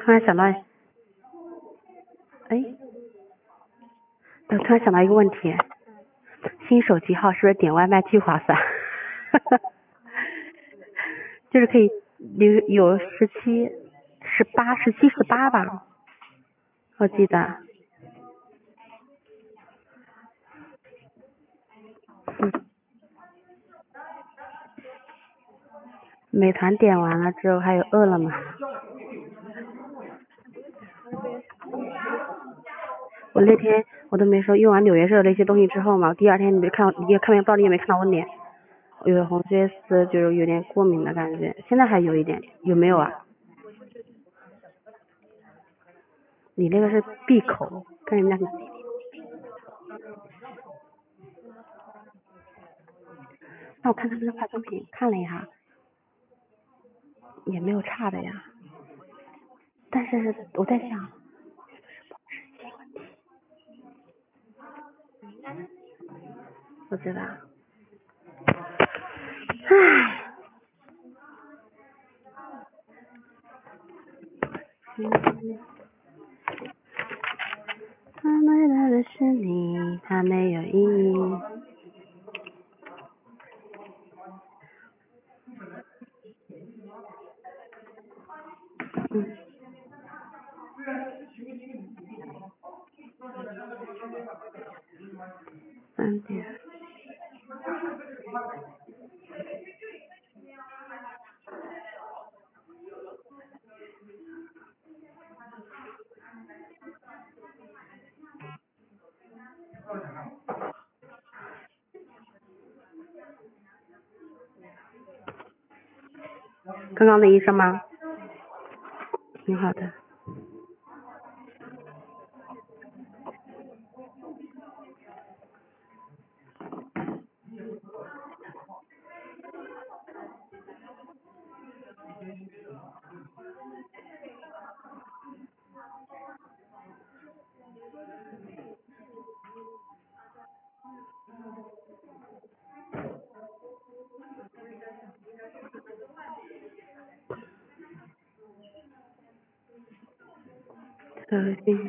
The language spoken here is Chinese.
突然想到，我突然想到一个问题，新手机号是不是点外卖巨划算？就是可以有17、18吧，我记得。美团点完了之后还有饿了么。我那天我都没说，用完纽约热那些东西之后嘛，第二天你不知道你有没有看到我脸，有红血丝，就是有点过敏的感觉，现在还有一点，有没有啊？你那个是闭口，跟人家那我看他们的化妆品，看了一下，也没有差的呀。但是我在想，是保质期问题。我知道。唉。他买来的是你，它没有意义。3点。刚刚的医生吗？挺好的。对。